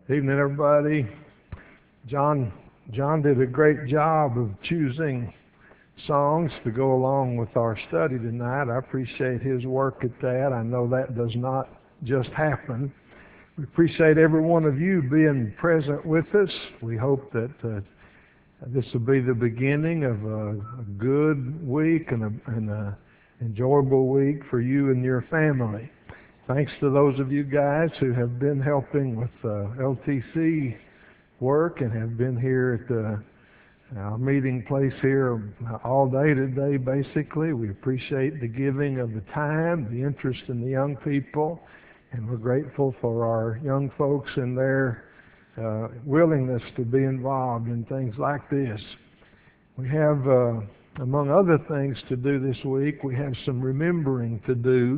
Evening, everybody. John did a great job of choosing songs to go along with our study tonight. I appreciate his work at that. I know that does not just happen. We appreciate every one of you being present with us. We hope that this will be the beginning of a good week and a enjoyable week for you and your family. Thanks to those of you guys who have been helping with LTC work and have been here at our meeting place here all day today, basically. We appreciate the giving of the time, the interest in the young people, and we're grateful for our young folks and their willingness to be involved in things like this. We have, among other things to do this week, we have some remembering to do.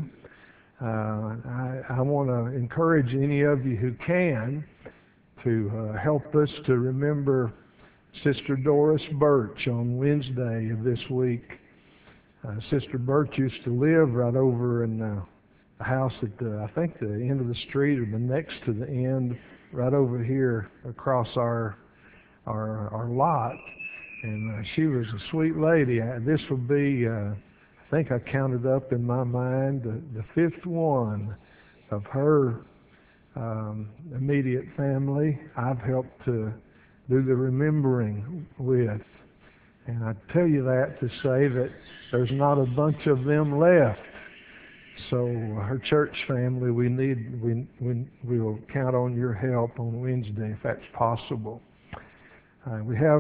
I want to encourage any of you who can to help us to remember Sister Doris Birch on Wednesday of this week. Sister Birch used to live right over in the house at I think the end of the street or the next to the end, right over here across our lot. And she was a sweet lady. This will be I think I counted up in my mind the fifth one of her immediate family I've helped to do the remembering with. And I tell you that to say that there's not a bunch of them left. So her church family, we will count on your help on Wednesday if that's possible. We have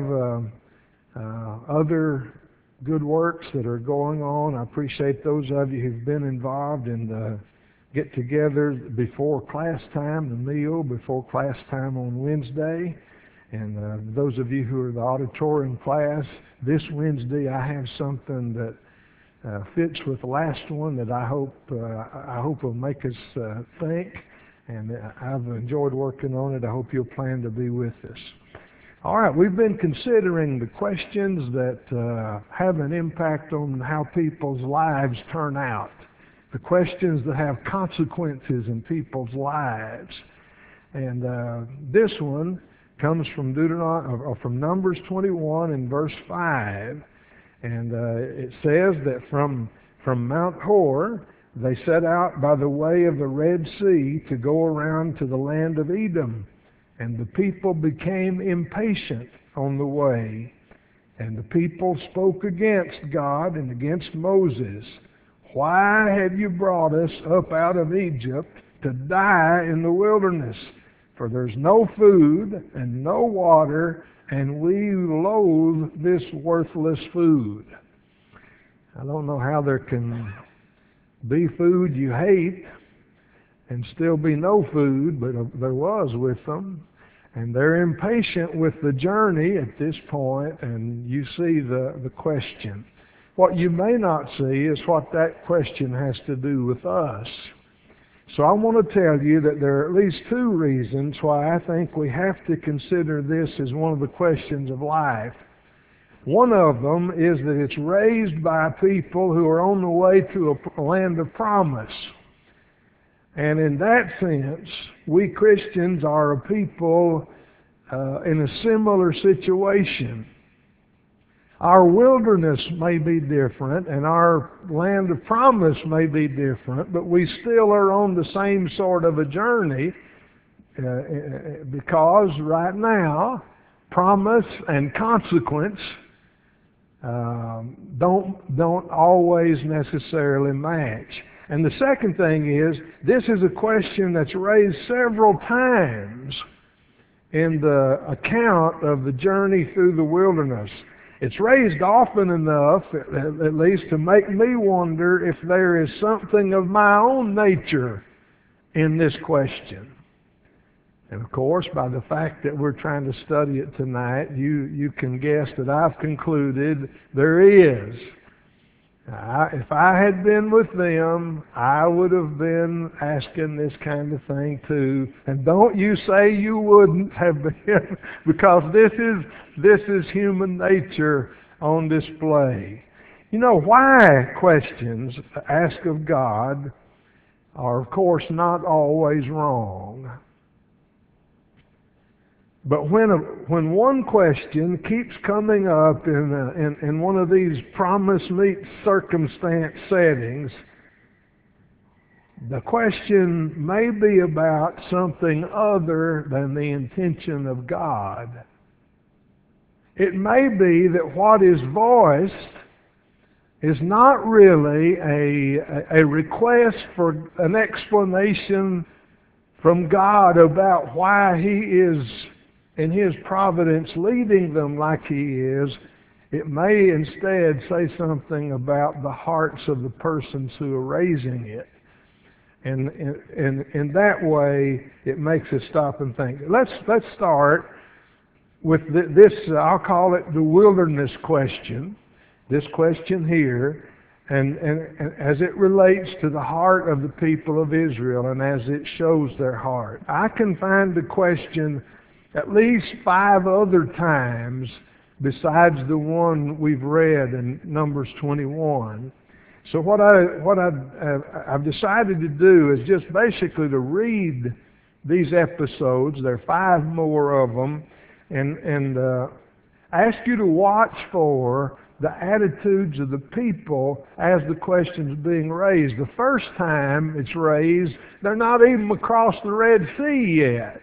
other good works that are going on. I appreciate those of you who've been involved in the get-together before class time, the meal before class time on Wednesday. And those of you who are the auditorium class, this Wednesday I have something that fits with the last one that I hope will make us think. And I've enjoyed working on it. I hope you'll plan to be with us. All right, we've been considering the questions that have an impact on how people's lives turn out, the questions that have consequences in people's lives. And this one comes from from Numbers 21 and verse 5, and it says that from Mount Hor they set out by the way of the Red Sea to go around to the land of Edom. And the people became impatient on the way. And the people spoke against God and against Moses. Why have you brought us up out of Egypt to die in the wilderness? For there's no food and no water, and we loathe this worthless food. I don't know how there can be food you hate and still be no food, but there was with them. And they're impatient with the journey at this point, and you see the question. What you may not see is what that question has to do with us. So I want to tell you that there are at least two reasons why I think we have to consider this as one of the questions of life. One of them is that it's raised by people who are on the way to a land of promise. And in that sense, we Christians are a people in a similar situation. Our wilderness may be different, and our land of promise may be different, but we still are on the same sort of a journey because right now, promise and consequence don't always necessarily match. And the second thing is, this is a question that's raised several times in the account of the journey through the wilderness. It's raised often enough, at least, to make me wonder if there is something of my own nature in this question. And of course, by the fact that we're trying to study it tonight, you can guess that I've concluded there is. If I had been with them, I would have been asking this kind of thing too. And don't you say you wouldn't have been, because this is human nature on display. You know, why questions asked of God are, of course, not always wrong. But when one question keeps coming up in one of these promise meet circumstance settings, the question may be about something other than the intention of God. It may be that what is voiced is not really a request for an explanation from God about why He is in His providence leading them like He is. It may instead say something about the hearts of the persons who are raising it. And in that way, it makes us stop and think. Let's start with this, I'll call it the wilderness question, this question here, and as it relates to the heart of the people of Israel and as it shows their heart. I can find the question at least 5 other times besides the one we've read in Numbers 21. So what I've decided to do is just basically to read these episodes. There are 5 more of them, and ask you to watch for the attitudes of the people as the question's being raised. The first time it's raised, they're not even across the Red Sea yet.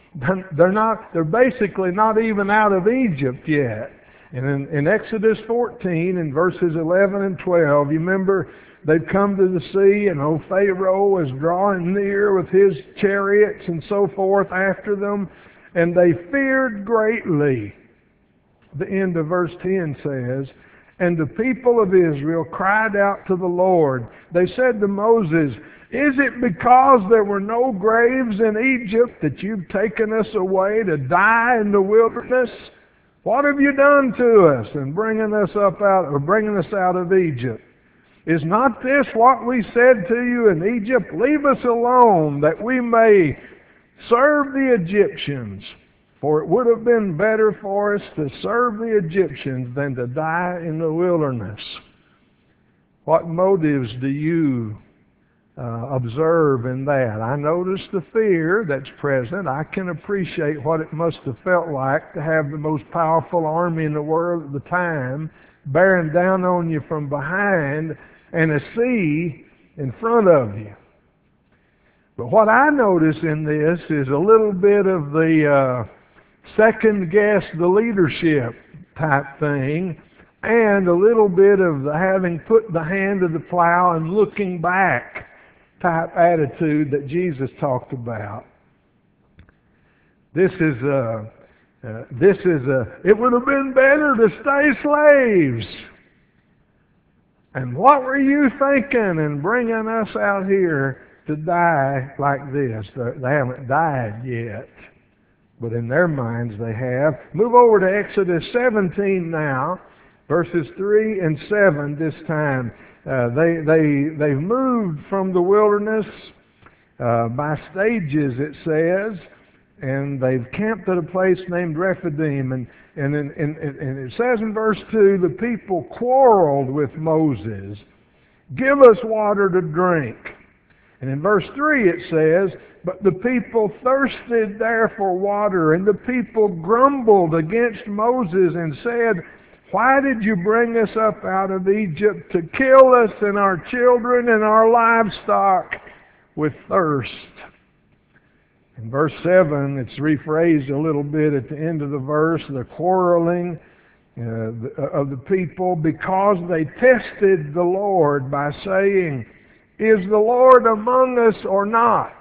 They're basically not even out of Egypt yet. And in Exodus 14, in verses 11 and 12, you remember they've come to the sea, and old Pharaoh was drawing near with his chariots and so forth after them, and they feared greatly. The end of verse 10 says, "And the people of Israel cried out to the Lord. They said to Moses, 'Is it because there were no graves in Egypt that you've taken us away to die in the wilderness? What have you done to us in bringing us out of Egypt? Is not this what we said to you in Egypt? Leave us alone, that we may serve the Egyptians. For it would have been better for us to serve the Egyptians than to die in the wilderness.'" What motives do you observe in that? I notice the fear that's present. I can appreciate what it must have felt like to have the most powerful army in the world at the time bearing down on you from behind and a sea in front of you. But what I notice in this is a little bit of the second guess the leadership type thing, and a little bit of the having put the hand to the plow and looking back type attitude that Jesus talked about. It would have been better to stay slaves. And what were you thinking in bringing us out here to die like this? They haven't died yet, but in their minds they have. Move over to Exodus 17 now, verses 3 and 7 this time. They've moved from the wilderness by stages, it says, and they've camped at a place named Rephidim. And it says in verse 2, the people quarreled with Moses. "Give us water to drink." And in verse 3 it says, "But the people thirsted there for water, and the people grumbled against Moses and said, 'Why did you bring us up out of Egypt to kill us and our children and our livestock with thirst?'" In verse 7, it's rephrased a little bit at the end of the verse, the quarreling of the people, because they tested the Lord by saying, "Is the Lord among us or not?"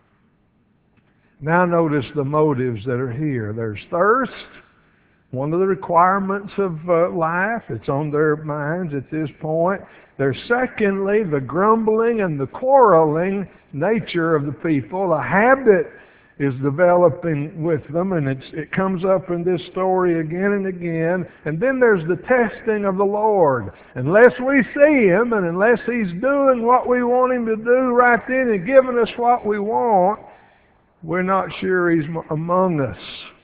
Now notice the motives that are here. There's thirst, one of the requirements of life. It's on their minds at this point. There's secondly the grumbling and the quarreling nature of the people. A habit is developing with them, and it comes up in this story again and again. And then there's the testing of the Lord. Unless we see Him, and unless He's doing what we want Him to do right then and giving us what we want, we're not sure He's among us.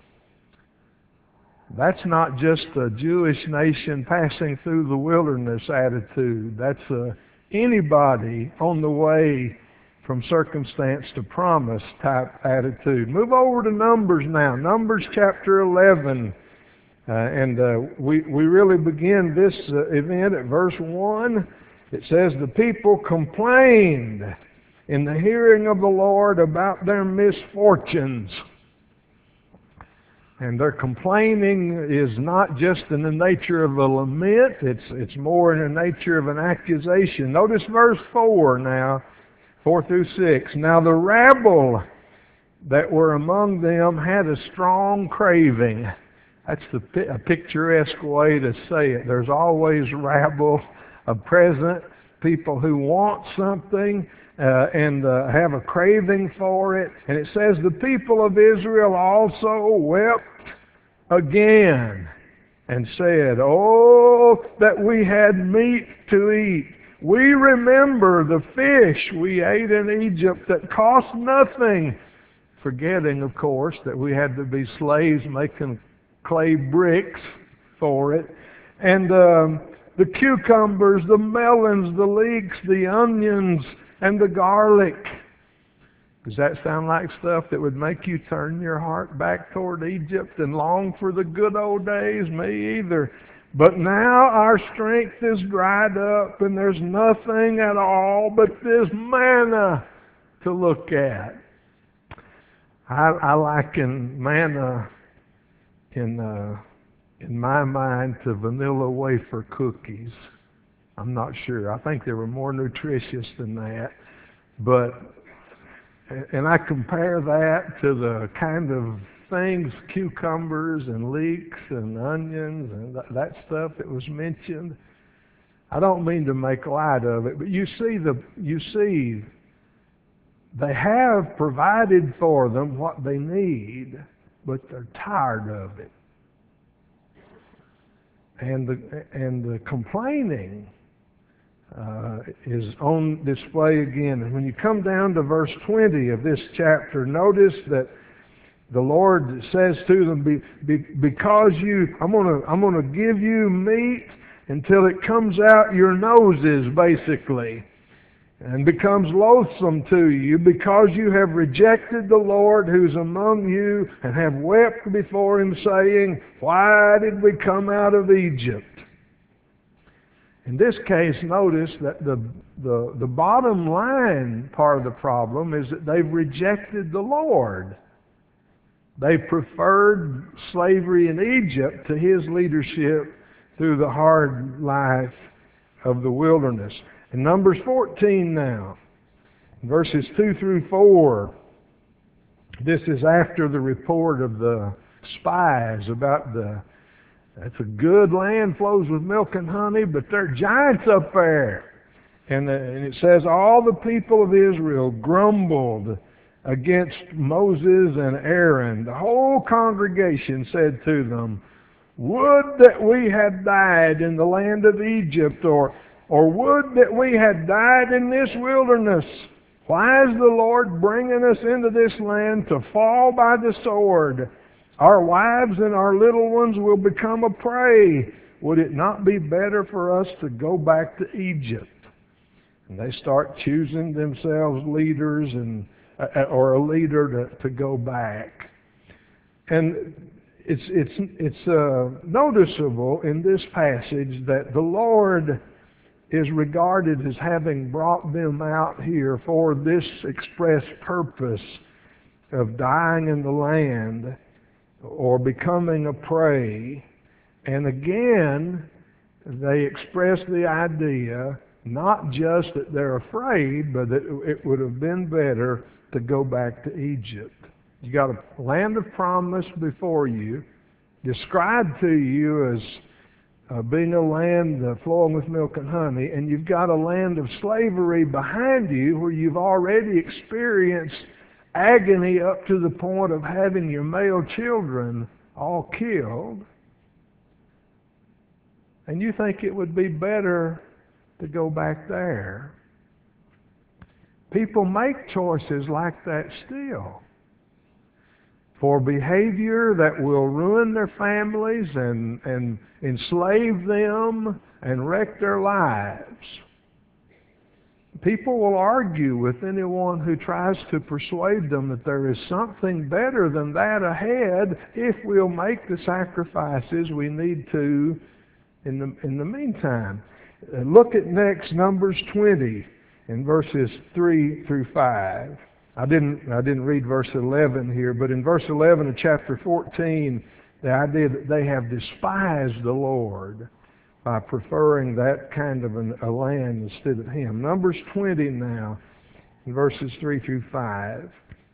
That's not just a Jewish nation passing through the wilderness attitude. That's anybody on the way from circumstance to promise type attitude. Move over to Numbers now. Numbers chapter 11. We really begin this event at verse 1. It says, the people complained in the hearing of the Lord about their misfortunes. And their complaining is not just in the nature of a lament, it's more in the nature of an accusation. Notice verse 4 now, 4 through 6. Now the rabble that were among them had a strong craving. That's a picturesque way to say it. There's always rabble present, people who want something and have a craving for it. And it says, the people of Israel also wept again and said, oh, that we had meat to eat. We remember the fish we ate in Egypt that cost nothing. Forgetting, of course, that we had to be slaves making clay bricks for it. And the cucumbers, the melons, the leeks, the onions, and the garlic. Does that sound like stuff that would make you turn your heart back toward Egypt and long for the good old days? Me either. But now our strength is dried up and there's nothing at all but this manna to look at. I liken manna in my mind to vanilla wafer cookies. I'm not sure. I think they were more nutritious than that. And I compare that to the kind of things, cucumbers and leeks and onions and that stuff that was mentioned. I don't mean to make light of it, but you see they have provided for them what they need, but they're tired of it. And the complaining is on display again. And when you come down to verse 20 of this chapter, notice that the Lord says to them, because I'm going to give you meat until it comes out your noses, basically, and becomes loathsome to you, because you have rejected the Lord who's among you and have wept before Him, saying, why did we come out of Egypt? In this case, notice that the bottom line part of the problem is that they've rejected the Lord. They preferred slavery in Egypt to His leadership through the hard life of the wilderness. In Numbers 14 now, verses 2 through 4, this is after the report of the spies about that's a good land, flows with milk and honey, but there are giants up there. And it says, all the people of Israel grumbled against Moses and Aaron. The whole congregation said to them, would that we had died in the land of Egypt, or would that we had died in this wilderness. Why is the Lord bringing us into this land to fall by the sword? Our wives and our little ones will become a prey. Would it not be better for us to go back to Egypt? And they start choosing themselves leaders or a leader to go back. And it's noticeable in this passage that the Lord is regarded as having brought them out here for this express purpose of dying in the land or becoming a prey. And again, they express the idea not just that they're afraid, but that it would have been better to go back to Egypt. You got a land of promise before you, described to you as being a land flowing with milk and honey, and you've got a land of slavery behind you where you've already experienced agony up to the point of having your male children all killed, and you think it would be better to go back there. People make choices like that still for behavior that will ruin their families and enslave them and wreck their lives. People will argue with anyone who tries to persuade them that there is something better than that ahead if we'll make the sacrifices we need to in the meantime. Look at next Numbers 20 in verses 3 through 5. I didn't read verse 11 here, but in verse 11 of chapter 14, the idea that they have despised the Lord by preferring that kind of a land instead of Him. Numbers 20 now, in verses 3 through 5.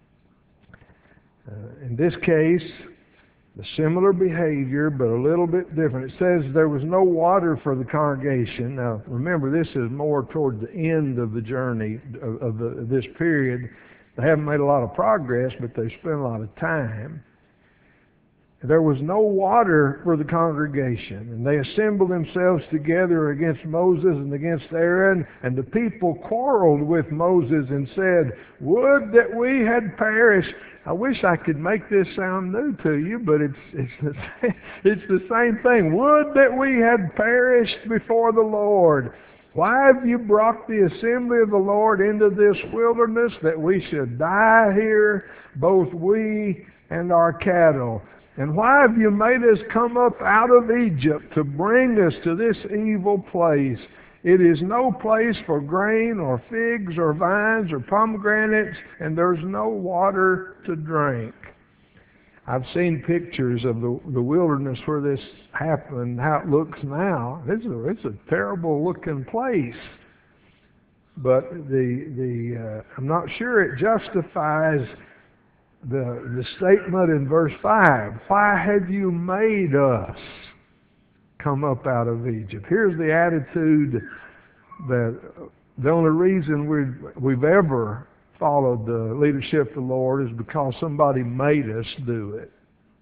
In this case, the similar behavior, but a little bit different. It says there was no water for the congregation. Now, remember, this is more toward the end of the journey of this period. They haven't made a lot of progress, but they've spent a lot of time. There was no water for the congregation, and they assembled themselves together against Moses and against Aaron, and the people quarreled with Moses and said, "Would that we had perished." I wish I could make this sound new to you, but it's the same thing. Would that we had perished before the Lord. Why have you brought the assembly of the Lord into this wilderness that we should die here, both we and our cattle? And why have you made us come up out of Egypt to bring us to this evil place? It is no place for grain or figs or vines or pomegranates, and there's no water to drink. I've seen pictures of the wilderness where this happened, how it looks now. It's a terrible looking place. But I'm not sure it justifies the statement in verse 5. Why have you made us come up out of Egypt? Here's the attitude that the only reason we've ever followed the leadership of the Lord is because somebody made us do it.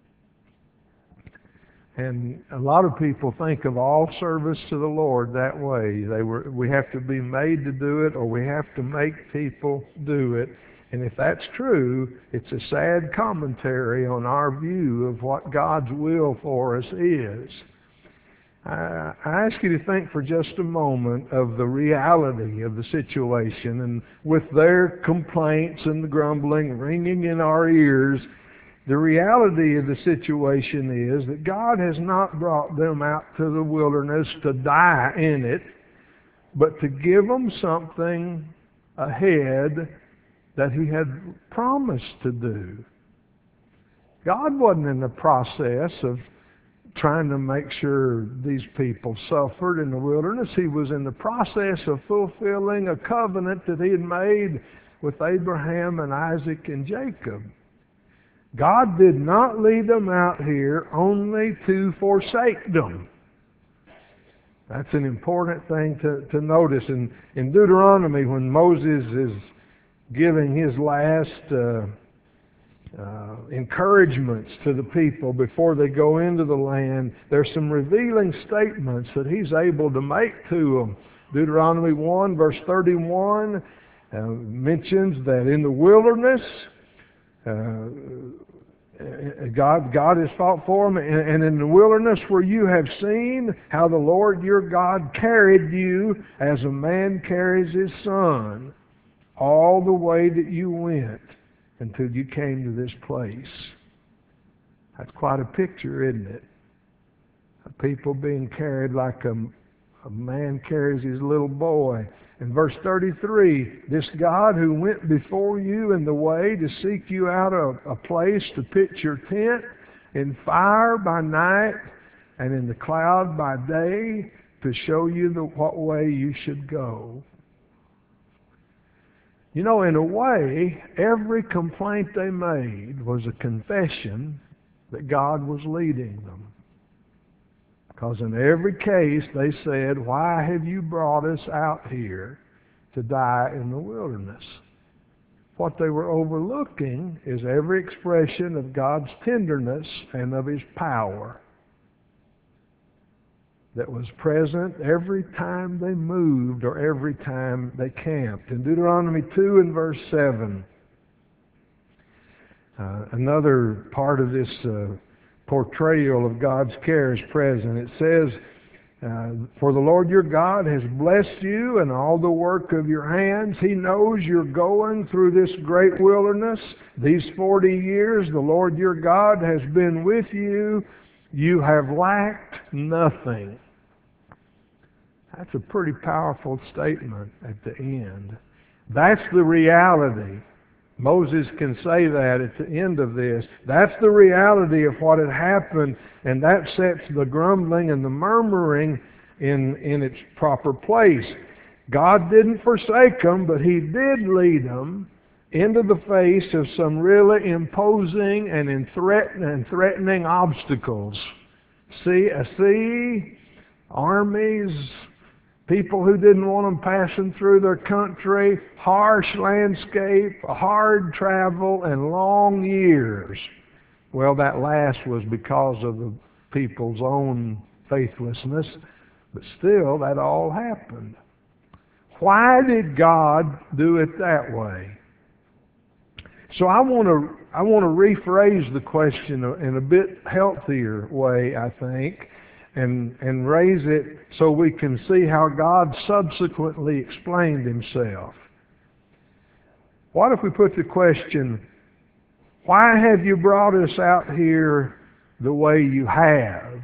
And a lot of people think of all service to the Lord that way. We have to be made to do it, or we have to make people do it. And if that's true, it's a sad commentary on our view of what God's will for us is. I ask you to think for just a moment of the reality of the situation, and with their complaints and the grumbling ringing in our ears, the reality of the situation is that God has not brought them out to the wilderness to die in it, but to give them something ahead that He had promised to do. God wasn't in the process of trying to make sure these people suffered in the wilderness. He was in the process of fulfilling a covenant that He had made with Abraham and Isaac and Jacob. God did not lead them out here only to forsake them. That's an important thing to notice. In Deuteronomy, when Moses is giving his last encouragements to the people before they go into the land, there's some revealing statements that he's able to make to them. Deuteronomy 1 verse 31 mentions that in the wilderness God has fought for them, and in the wilderness where you have seen how the Lord your God carried you as a man carries his son all the way that you went until you came to this place. That's quite a picture, isn't it? Of people being carried like a man carries his little boy. In verse 33, this God who went before you in the way to seek you out a place to pitch your tent, in fire by night and in the cloud by day, to show you what way you should go. You know, in a way, every complaint they made was a confession that God was leading them. Because in every case they said, "Why have you brought us out here to die in the wilderness?" What they were overlooking is every expression of God's tenderness and of His power that was present every time they moved or every time they camped. In Deuteronomy 2 and verse 7, another part of this portrayal of God's care is present. It says, For the Lord your God has blessed you in all the work of your hands. He knows you're going through this great wilderness. These 40 years, the Lord your God has been with you. You have lacked nothing. That's a pretty powerful statement at the end. That's the reality. Moses can say that at the end of this. That's the reality of what had happened, and that sets the grumbling and the murmuring in its proper place. God didn't forsake them, but He did lead them into the face of some really imposing and threatening obstacles. Sea, armies, people who didn't want them passing through their country, harsh landscape, hard travel, and long years. Well, that last was because of the people's own faithlessness, but still, that all happened. Why did God do it that way? So I want to rephrase the question in a bit healthier way, I think, and raise it so we can see how God subsequently explained Himself. What if we put the question, why have you brought us out here the way you have?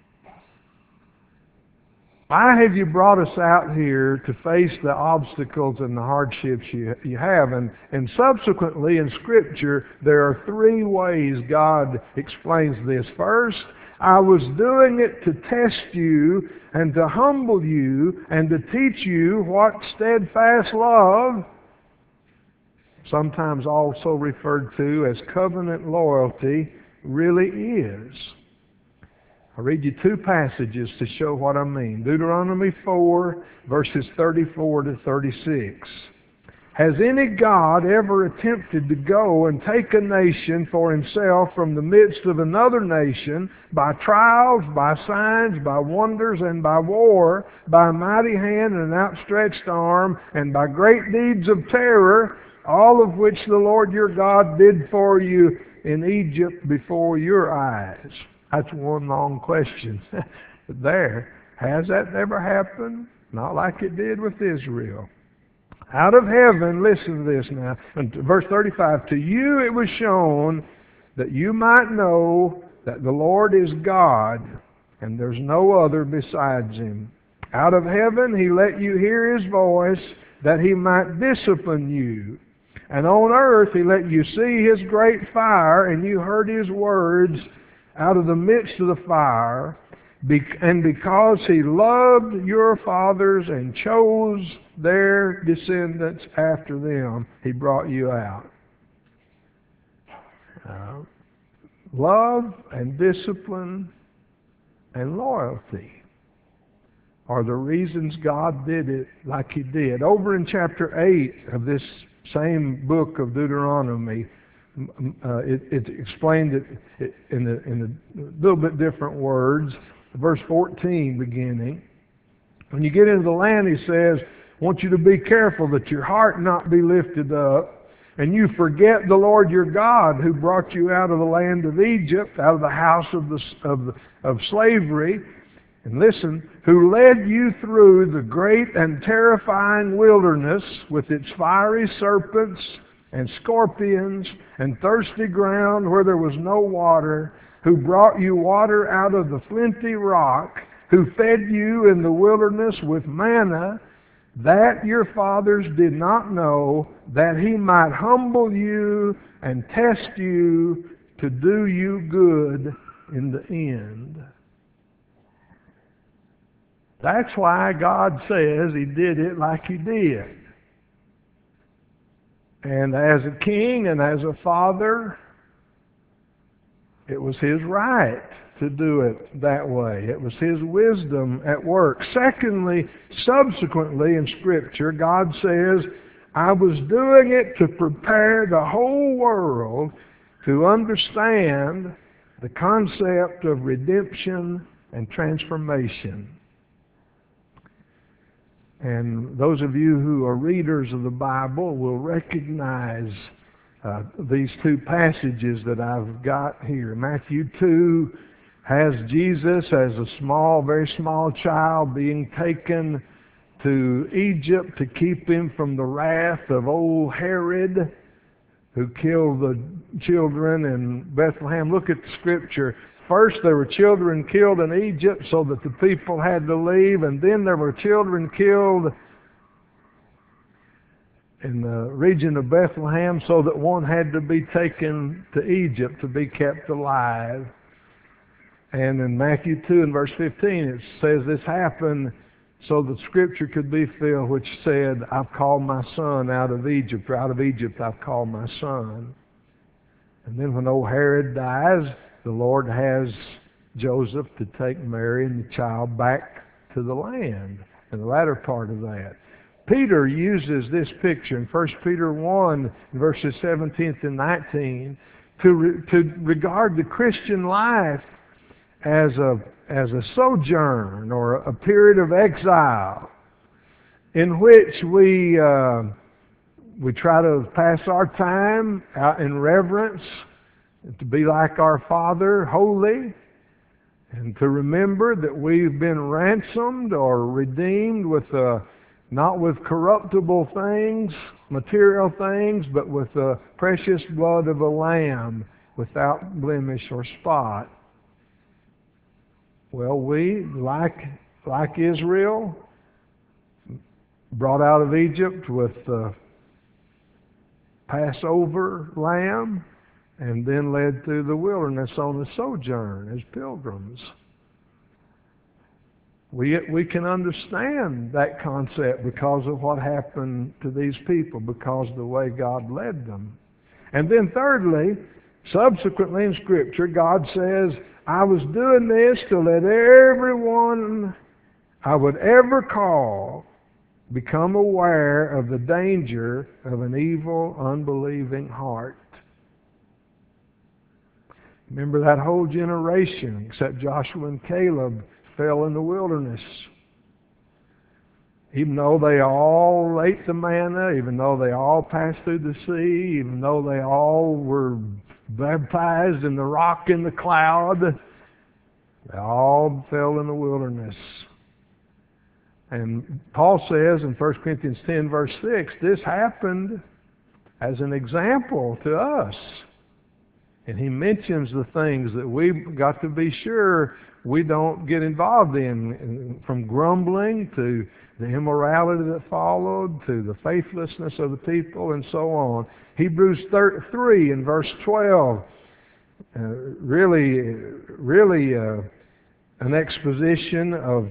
Why have you brought us out here to face the obstacles and the hardships you have? And subsequently in Scripture, there are three ways God explains this. First, I was doing it to test you and to humble you and to teach you what steadfast love, sometimes also referred to as covenant loyalty, really is. I'll read you two passages to show what I mean. Deuteronomy 4, verses 34 to 36. Has any God ever attempted to go and take a nation for himself from the midst of another nation by trials, by signs, by wonders, and by war, by a mighty hand and an outstretched arm, and by great deeds of terror, all of which the Lord your God did for you in Egypt before your eyes? That's one long question there. Has that ever happened? Not like it did with Israel. Out of heaven, listen to this now, verse 35, to you it was shown that you might know that the Lord is God, and there's no other besides Him. Out of heaven He let you hear His voice, that He might discipline you. And on earth He let you see His great fire, and you heard His words out of the midst of the fire. And because He loved your fathers and chose their descendants after them, He brought you out. Love and discipline and loyalty are the reasons God did it like He did. Over in chapter 8 of this same book of Deuteronomy, it explained it in a little bit different words. Verse 14 beginning. When you get into the land, He says, I want you to be careful that your heart not be lifted up, and you forget the Lord your God who brought you out of the land of Egypt, out of the house of slavery. And listen, who led you through the great and terrifying wilderness with its fiery serpents and scorpions and thirsty ground where there was no water, who brought you water out of the flinty rock, who fed you in the wilderness with manna, that your fathers did not know, that He might humble you and test you to do you good in the end. That's why God says He did it like He did. And as a king and as a father, it was His right to do it that way. It was His wisdom at work. Secondly, subsequently in Scripture, God says, I was doing it to prepare the whole world to understand the concept of redemption and transformation. And those of you who are readers of the Bible will recognize these two passages that I've got here. Matthew 2, has Jesus as a small, very small child being taken to Egypt to keep him from the wrath of old Herod, who killed the children in Bethlehem. Look at the scripture. First there were children killed in Egypt so that the people had to leave, and then there were children killed in the region of Bethlehem so that one had to be taken to Egypt to be kept alive. And in Matthew 2 and verse 15 it says this happened so that Scripture could be filled, which said, I've called my son out of Egypt, or out of Egypt I've called my son. And then when old Herod dies, the Lord has Joseph to take Mary and the child back to the land, in the latter part of that. Peter uses this picture in 1 Peter 1, verses 17 and 19, to regard the Christian life as a sojourn or a period of exile in which we try to pass our time out in reverence, to be like our Father, holy, and to remember that we've been ransomed or redeemed with not with corruptible things, material things, but with the precious blood of a lamb without blemish or spot. Well, we, like Israel, brought out of Egypt with the Passover lamb, and then led through the wilderness on a sojourn as pilgrims. We can understand that concept because of what happened to these people, because of the way God led them. And then thirdly, subsequently in Scripture, God says, I was doing this to let everyone I would ever call become aware of the danger of an evil, unbelieving heart. Remember that whole generation, except Joshua and Caleb, fell in the wilderness. Even though they all ate the manna, even though they all passed through the sea, even though they all were baptized in the rock in the cloud, they all fell in the wilderness. And Paul says in 1 Corinthians 10 verse 6, this happened as an example to us. And he mentions the things that we've got to be sure we don't get involved in, from grumbling to the immorality that followed, to the faithlessness of the people, and so on. Hebrews 3 in verse 12, really an exposition of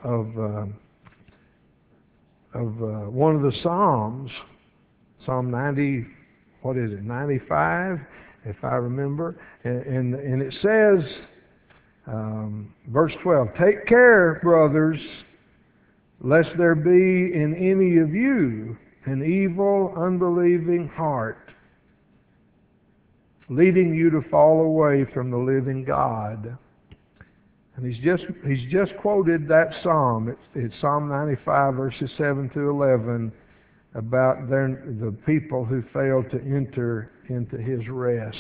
one of the Psalms, Psalm 95, if I remember, and it says, verse 12, take care, brothers, lest there be in any of you an evil, unbelieving heart, leading you to fall away from the living God. And he's just quoted that psalm. It's Psalm 95, verses 7 to 11, about the people who failed to enter into His rest.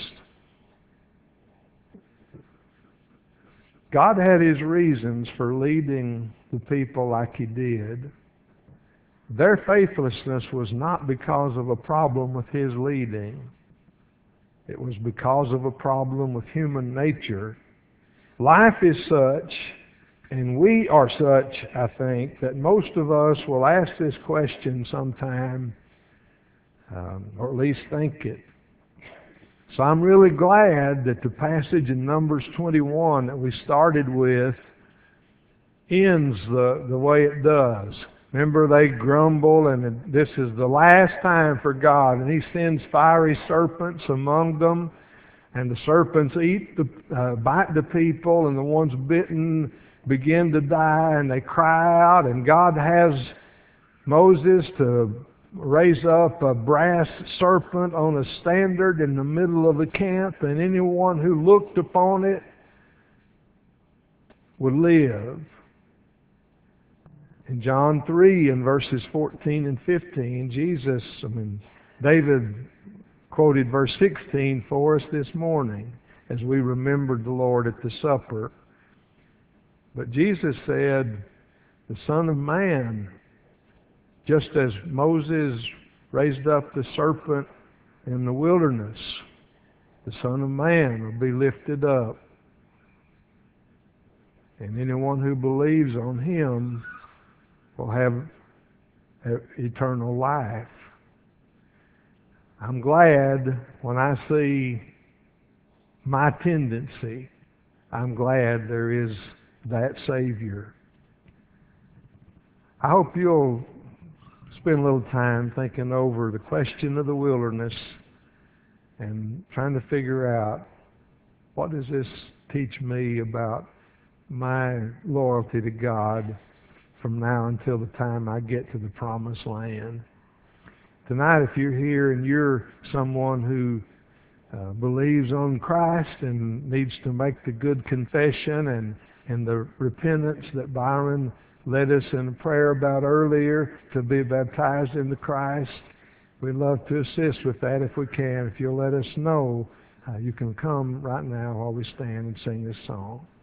God had His reasons for leading the people like He did. Their faithlessness was not because of a problem with His leading. It was because of a problem with human nature. Life is such, and we are such, I think, that most of us will ask this question sometime, or at least think it. So I'm really glad that the passage in Numbers 21 that we started with ends the way it does. Remember, they grumble, and this is the last time for God, and He sends fiery serpents among them, and the serpents bite the people, and the ones bitten begin to die, and they cry out, and God has Moses to raise up a brass serpent on a standard in the middle of the camp, and anyone who looked upon it would live. In John 3, in verses 14 and 15, David quoted verse 16 for us this morning. as we remembered the Lord at the supper. But Jesus said, the Son of Man, just as Moses raised up the serpent in the wilderness, the Son of Man will be lifted up. And anyone who believes on Him will have eternal life. I'm glad when I see my tendency, I'm glad there is that Savior. I hope you'll spend a little time thinking over the question of the wilderness and trying to figure out, what does this teach me about my loyalty to God from now until the time I get to the promised land? Tonight, if you're here and you're someone who believes on Christ and needs to make the good confession and the repentance that Byron led us in a prayer about earlier, to be baptized into Christ, we'd love to assist with that if we can. If you'll let us know, you can come right now while we stand and sing this song.